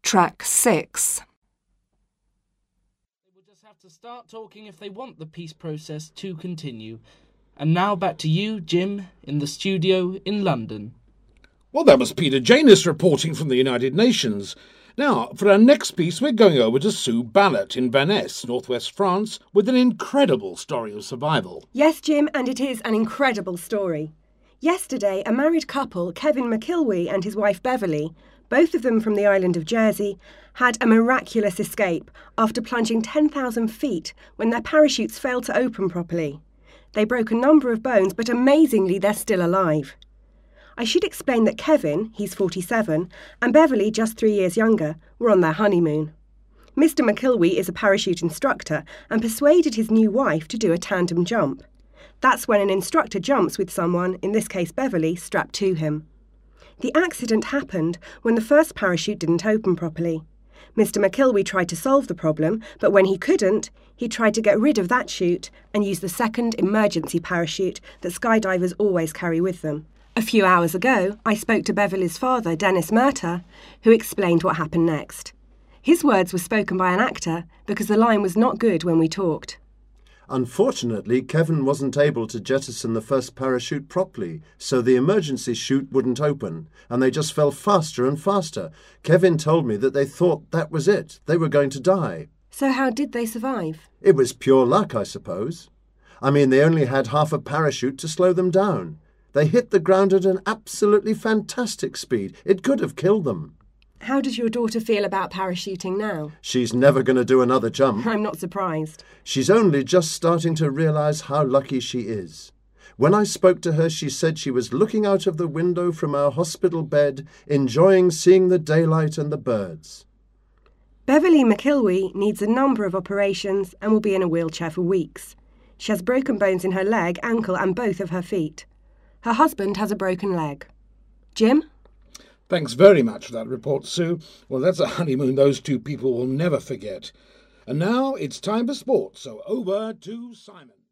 Track 6. They will just have to start talking if they want the peace process to continue. And now back to you, Jim, in the studio in London. Well, that was Peter Janus reporting from the United Nations. Now, for our next piece, we're going over to Sue Ballot in Vannes, northwest France, with an incredible story of survival. Yes, Jim, and it is an incredible story. Yesterday, a married couple, Kevin McIlwee and his wife Beverly, both of them from the island of Jersey, had a miraculous escape after plunging 10,000 feet when their parachutes failed to open properly. They broke a number of bones, but amazingly they're still alive. I should explain that Kevin, he's 47, and Beverly, just 3 years younger, were on their honeymoon. Mr. McIlwee is a parachute instructor and persuaded his new wife to do a tandem jump. That's when an instructor jumps with someone, in this case Beverly, strapped to him. The accident happened when the first parachute didn't open properly. Mr. McIlwee tried to solve the problem, but when he couldn't, he tried to get rid of that chute and use the second emergency parachute that skydivers always carry with them. A few hours ago, I spoke to Beverly's father, Dennis Murtagh, who explained what happened next. His words were spoken by an actor because the line was not good when we talked. Unfortunately, Kevin wasn't able to jettison the first parachute properly, so the emergency chute wouldn't open, and they just fell faster and faster. Kevin told me that they thought that was it. They were going to die. So how did they survive? It was pure luck, I suppose. I mean, they only had half a parachute to slow them down. They hit the ground at an absolutely fantastic speed. It could have killed them. How does your daughter feel about parachuting now? She's never going to do another jump. I'm not surprised. She's only just starting to realise how lucky she is. When I spoke to her, she said she was looking out of the window from our hospital bed, enjoying seeing the daylight and the birds. Beverly McIlwee needs a number of operations and will be in a wheelchair for weeks. She has broken bones in her leg, ankle and both of her feet. Her husband has a broken leg. Jim? Thanks very much for that report, Sue. Well, that's a honeymoon those two people will never forget. And now it's time for sport, so over to Simon.